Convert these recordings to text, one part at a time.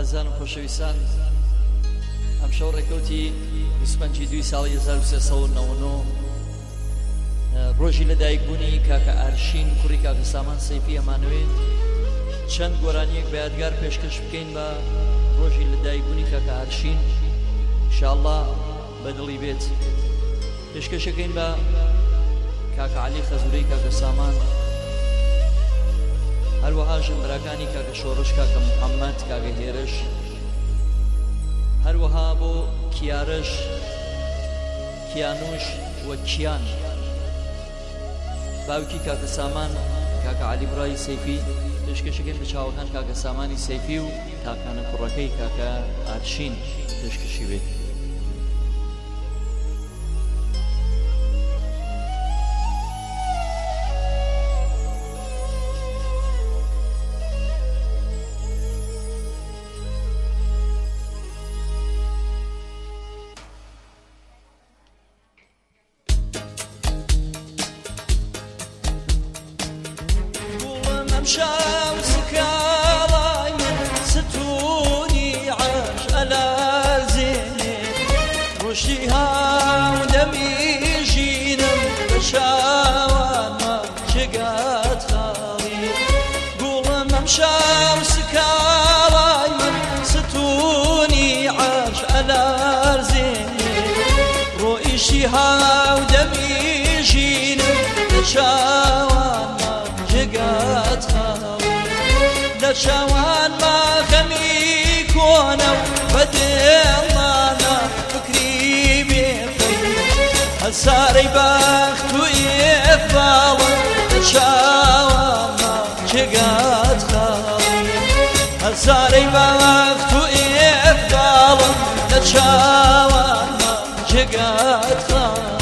ئازان و خۆشەویستان، ئەم شەو ڕێکەوتی 25 ساڵی 1399 ڕۆژی لەدایکبوونی کاکە ئارشین کوڕی کاکە سامان سەیفی ئەمانەوێت چەند گۆرانیەک بە یادگار پێشکەش بکەین بە ڕۆژی لەدایکبوونی کاکە ئارشین، ئینشاءالله بەدڵی بێت. پێشکەشەکەین بە کاکە عەلی خەزوورەی کاکە سامان، هەروەها ژنبراکانی کاکە شۆڕش، کاکە محەممەد، کاکە هێرش، هەروەها بۆ کیارش، کیانوش و کیان، باوکی کاکە سامان کاکە عەلی بڕای سەیفی. پێشکەشەکەین بە چاوەکان کاکە سامانی سەیفی و تاکانە کوڕەکەی کاکە ئارشین پێشکەشی بێت. شاو سكالاي ستوني عاش على زيني رشيها ودمي جينم بشاوان ما شقات خالي قول ممشاو سكالاي ستوني عاش على زيني رشيها ودمي جينم بشاوان جگات خاوی لشوان ما خمی کنم بدلنا فکری بیخی هزاری بخت و افضال لشوان ما جگات خاوی هزاری بخت و افضال لشوان ما جگات خاوی.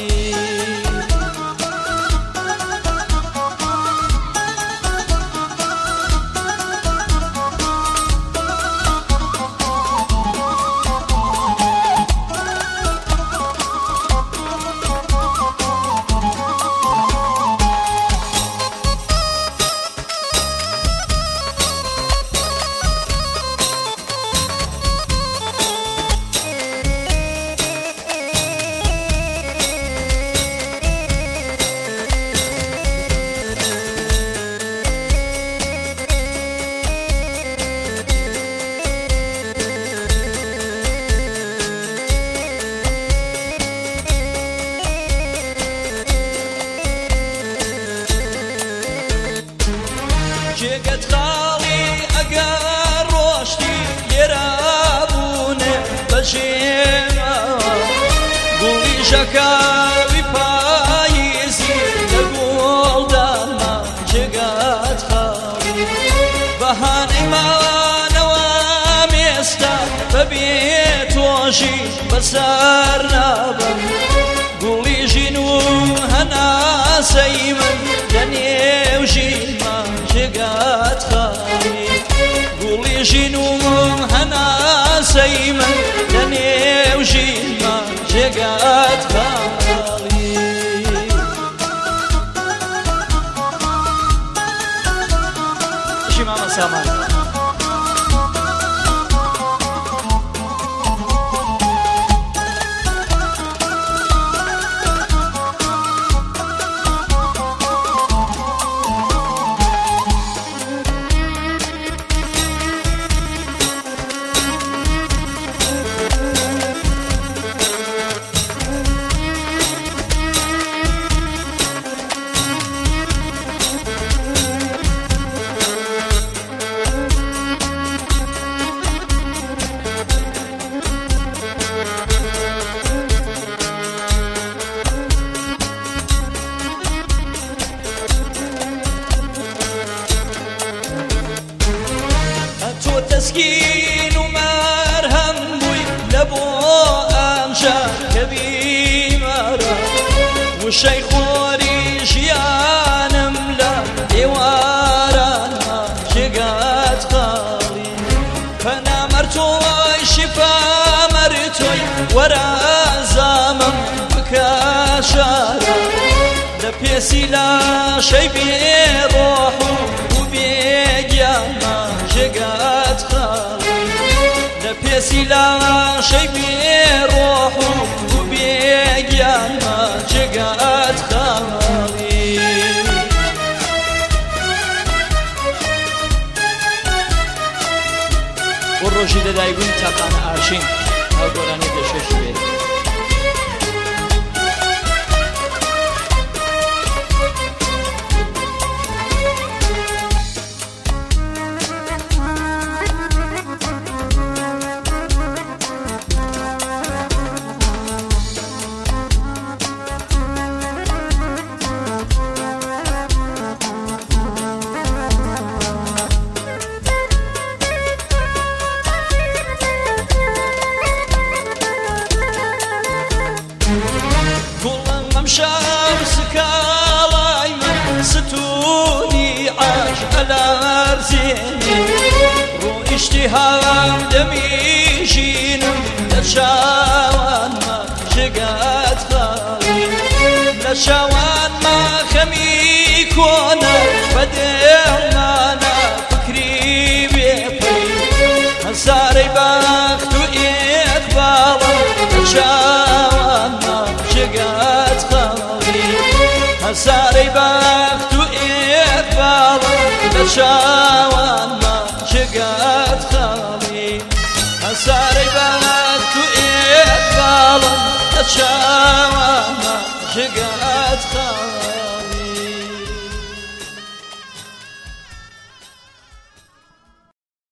جێگەت خاڵی ئەگەر ڕۆشتی لێرابوونێ بەژێمەوە گوڵی ژەکاوی پاییزی لە گوڵدانما جێگەت خاڵی بەهانەی ماوانەوە مێستا بەبێ تۆژی بەسەر نابم گوڵی ژین و هەناسەی من لە نێو ژینما جگات خالی گوڵی ژین و هەناسەی من لە نێو ژینما جگات خالی. شی مامە سامان تسكين ومرهم بوي لبو أمشا كبيمارا والشيخوري جيانم لا ديوارانا جقات خالي فانا مرتوي شفا مرتوي ورا زامم بكاشارا لبيسي لا شي بروحو وبيجاما جقات خالي كسي لا شي بروح وبيجان ما جقات خالي والروجي دايقون تاقانا عاشين او قراني دشش بيه شمس كالاي ستوني عاش على رزيني رو اشتهام دمي جين لشاوان ما جقات خالي لشاوان ما خمي كونا بدلنا فكري بيطي هساري باختو إقبالا لشاوان ما جقات هساري باخت وإقبالا لشاوان ما جقات خالي هساري باخت وإقبالا لشاوان ما جقات خالي